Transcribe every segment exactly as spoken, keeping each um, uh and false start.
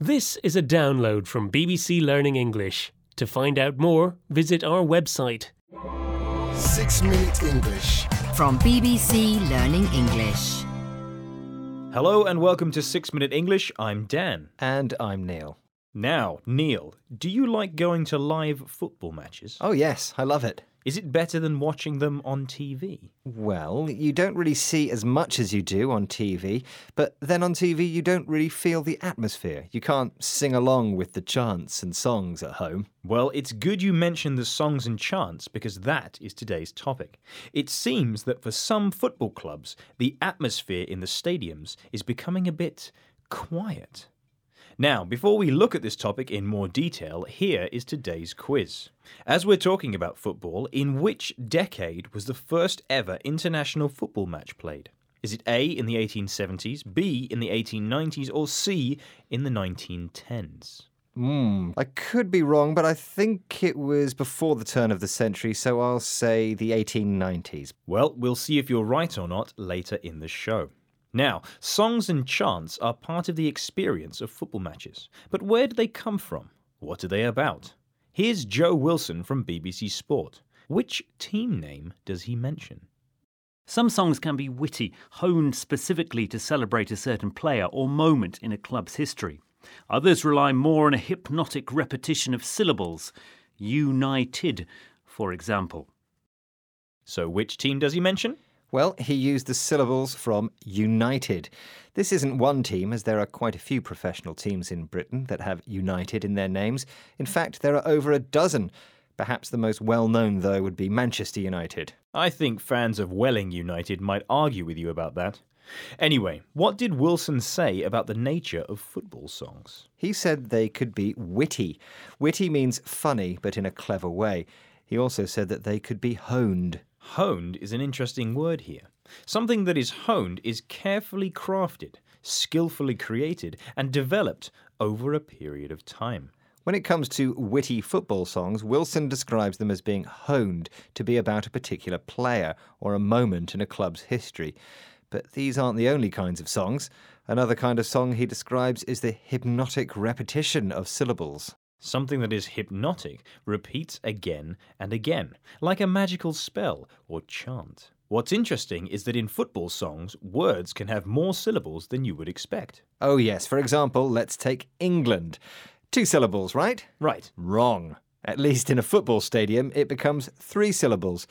This is a download from B B C Learning English. To find out more, visit our website. Six Minute English. From B B C Learning English. Hello and welcome to Six Minute English. I'm Dan. And I'm Neil. Now, Neil, do you like going to live football matches? Oh yes, I love it. Is it better than watching them on T V? Well, you don't really see as much as you do on T V, but then on T V you don't really feel the atmosphere. You can't sing along with the chants and songs at home. Well, it's good you mentioned the songs and chants because that is today's topic. It seems that for some football clubs, the atmosphere in the stadiums is becoming a bit quiet. Now, before we look at this topic in more detail, here is today's quiz. As we're talking about football, in which decade was the first ever international football match played? Is it A, in the eighteen seventies, B, in the eighteen nineties, or C, in the nineteen tens? Hmm, I could be wrong, but I think it was before the turn of the century, so I'll say the eighteen nineties. Well, we'll see if you're right or not later in the show. Now, songs and chants are part of the experience of football matches. But where do they come from? What are they about? Here's Joe Wilson from B B C Sport. Which team name does he mention? Some songs can be witty, honed specifically to celebrate a certain player or moment in a club's history. Others rely more on a hypnotic repetition of syllables. United, for example. So which team does he mention? Well, he used the syllables from United. This isn't one team, as there are quite a few professional teams in Britain that have United in their names. In fact, there are over a dozen. Perhaps the most well-known, though, would be Manchester United. I think fans of Welling United might argue with you about that. Anyway, what did Wilson say about the nature of football songs? He said they could be witty. Witty means funny, but in a clever way. He also said that they could be honed. Honed is an interesting word here. Something that is honed is carefully crafted, skillfully created, and developed over a period of time. When it comes to witty football songs, Wilson describes them as being honed to be about a particular player or a moment in a club's history. But these aren't the only kinds of songs. Another kind of song he describes is the hypnotic repetition of syllables. Something that is hypnotic repeats again and again, like a magical spell or chant. What's interesting is that in football songs, words can have more syllables than you would expect. Oh yes, for example, let's take England. Two syllables, right? Right. Wrong. At least in a football stadium, it becomes three syllables.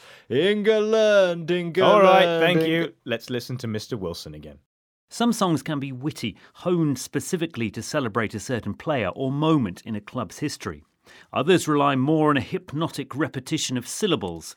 England, England. All right, thank Eng- you. Let's listen to Mister Wilson again. Some songs can be witty, honed specifically to celebrate a certain player or moment in a club's history. Others rely more on a hypnotic repetition of syllables.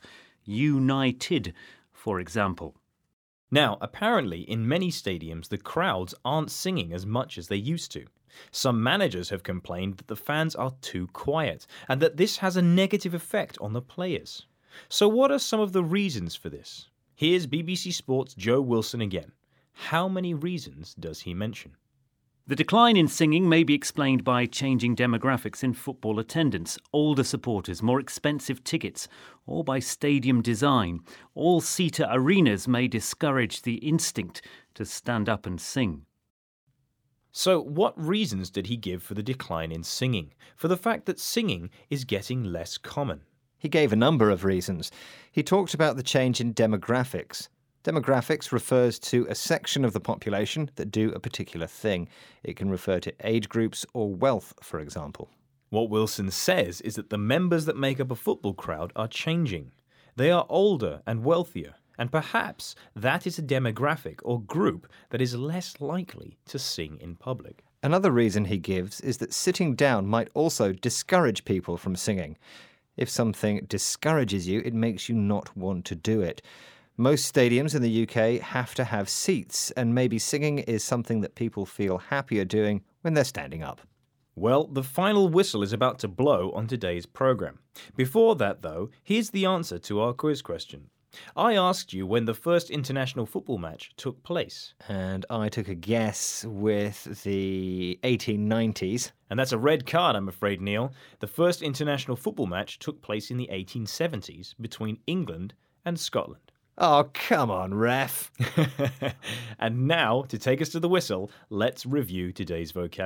United, for example. Now, apparently, in many stadiums, the crowds aren't singing as much as they used to. Some managers have complained that the fans are too quiet and that this has a negative effect on the players. So what are some of the reasons for this? Here's B B C Sport's Joe Wilson again. How many reasons does he mention? The decline in singing may be explained by changing demographics in football attendance, older supporters, more expensive tickets, or by stadium design. All-seater arenas may discourage the instinct to stand up and sing. So what reasons did he give for the decline in singing? For the fact that singing is getting less common? He gave a number of reasons. He talked about the change in demographics. Demographics refers to a section of the population that do a particular thing. It can refer to age groups or wealth, for example. What Wilson says is that the members that make up a football crowd are changing. They are older and wealthier, and perhaps that is a demographic or group that is less likely to sing in public. Another reason he gives is that sitting down might also discourage people from singing. If something discourages you, it makes you not want to do it. Most stadiums in the U K have to have seats, and maybe singing is something that people feel happier doing when they're standing up. Well, the final whistle is about to blow on today's programme. Before that, though, here's the answer to our quiz question. I asked you when the first international football match took place. And I took a guess with the eighteen nineties. And that's a red card, I'm afraid, Neil. The first international football match took place in the eighteen seventies between England and Scotland. Oh, come on, ref. And now, to take us to the whistle, let's review today's vocabulary.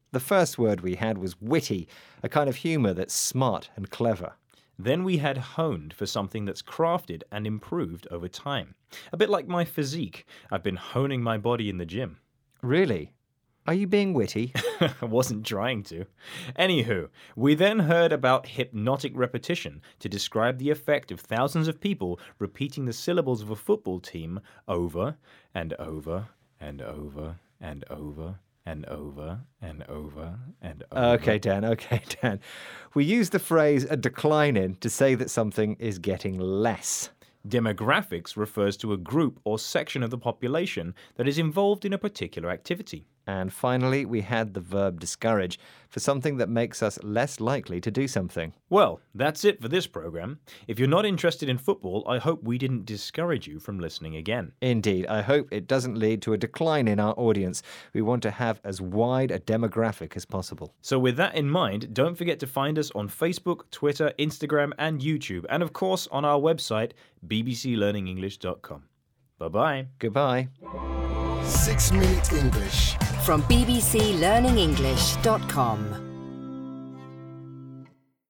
The first word we had was witty, a kind of humour that's smart and clever. Then we had honed for something that's crafted and improved over time. A bit like my physique. I've been honing my body in the gym. Really? Are you being witty? I wasn't trying to. Anywho, we then heard about hypnotic repetition to describe the effect of thousands of people repeating the syllables of a football team over and over and over and over and over and over and over. Okay, Dan, okay, Dan. We use the phrase a decline in to say that something is getting less. Demographics refers to a group or section of the population that is involved in a particular activity. And finally, we had the verb discourage for something that makes us less likely to do something. Well, that's it for this program. If you're not interested in football, I hope we didn't discourage you from listening again. Indeed, I hope it doesn't lead to a decline in our audience. We want to have as wide a demographic as possible. So with that in mind, don't forget to find us on Facebook, Twitter, Instagram and YouTube, and of course on our website, b b c learning english dot com. Bye-bye. Goodbye. Six Minute English. From b b c learning english dot com.